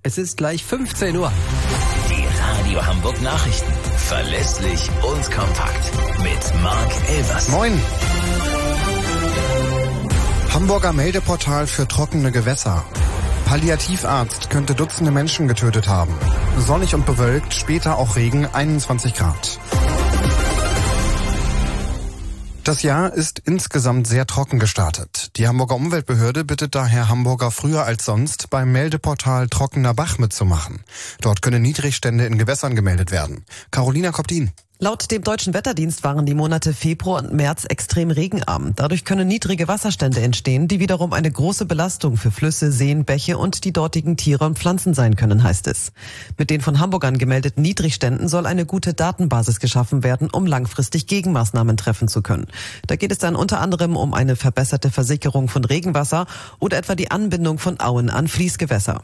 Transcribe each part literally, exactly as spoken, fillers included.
Es ist gleich fünfzehn Uhr. Die Radio Hamburg Nachrichten. Verlässlich und kompakt. Mit Marc Elvers. Moin. Hamburger Meldeportal für trockene Gewässer. Palliativarzt könnte Dutzende Menschen getötet haben. Sonnig und bewölkt, später auch Regen, einundzwanzig Grad. Das Jahr ist insgesamt sehr trocken gestartet. Die Hamburger Umweltbehörde bittet daher Hamburger früher als sonst beim Meldeportal Trockener Bach mitzumachen. Dort können Niedrigstände in Gewässern gemeldet werden. Carolina Koptin. Laut dem Deutschen Wetterdienst waren die Monate Februar und März extrem regenarm. Dadurch können niedrige Wasserstände entstehen, die wiederum eine große Belastung für Flüsse, Seen, Bäche und die dortigen Tiere und Pflanzen sein können, heißt es. Mit den von Hamburgern gemeldeten Niedrigständen soll eine gute Datenbasis geschaffen werden, um langfristig Gegenmaßnahmen treffen zu können. Da geht es dann unter anderem um eine verbesserte Versickerung von Regenwasser oder etwa die Anbindung von Auen an Fließgewässer.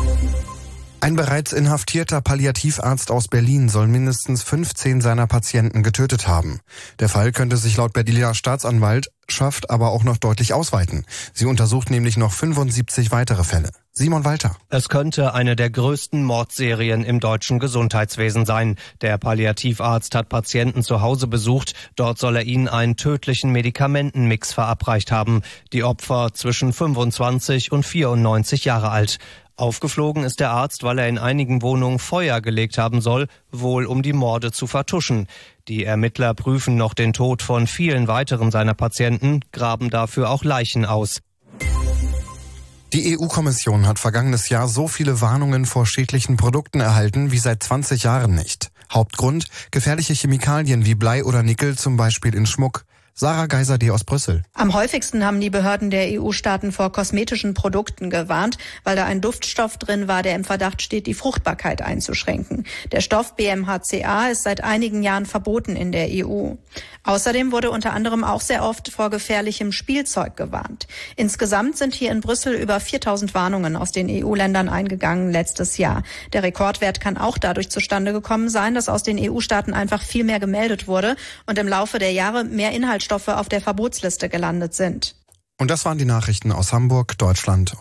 Ein bereits inhaftierter Palliativarzt aus Berlin soll mindestens fünfzehn seiner Patienten getötet haben. Der Fall könnte sich laut Berliner Staatsanwaltschaft aber auch noch deutlich ausweiten. Sie untersucht nämlich noch fünfundsiebzig weitere Fälle. Simon Walter. Es könnte eine der größten Mordserien im deutschen Gesundheitswesen sein. Der Palliativarzt hat Patienten zu Hause besucht. Dort soll er ihnen einen tödlichen Medikamentenmix verabreicht haben. Die Opfer zwischen fünfundzwanzig und vierundneunzig Jahre alt. Aufgeflogen ist der Arzt, weil er in einigen Wohnungen Feuer gelegt haben soll, wohl um die Morde zu vertuschen. Die Ermittler prüfen noch den Tod von vielen weiteren seiner Patienten, graben dafür auch Leichen aus. Die E U-Kommission hat vergangenes Jahr so viele Warnungen vor schädlichen Produkten erhalten wie seit zwanzig Jahren nicht. Hauptgrund: gefährliche Chemikalien wie Blei oder Nickel, zum Beispiel in Schmuck. Sarah Geiser-D. aus Brüssel. Am häufigsten haben die Behörden der E U-Staaten vor kosmetischen Produkten gewarnt, weil da ein Duftstoff drin war, der im Verdacht steht, die Fruchtbarkeit einzuschränken. Der Stoff B M H C A ist seit einigen Jahren verboten in der E U. Außerdem wurde unter anderem auch sehr oft vor gefährlichem Spielzeug gewarnt. Insgesamt sind hier in Brüssel über viertausend Warnungen aus den E U-Ländern eingegangen letztes Jahr. Der Rekordwert kann auch dadurch zustande gekommen sein, dass aus den E U-Staaten einfach viel mehr gemeldet wurde und im Laufe der Jahre mehr Inhaltsstoffe auf der Verbotsliste gelandet sind. Und das waren die Nachrichten aus Hamburg, Deutschland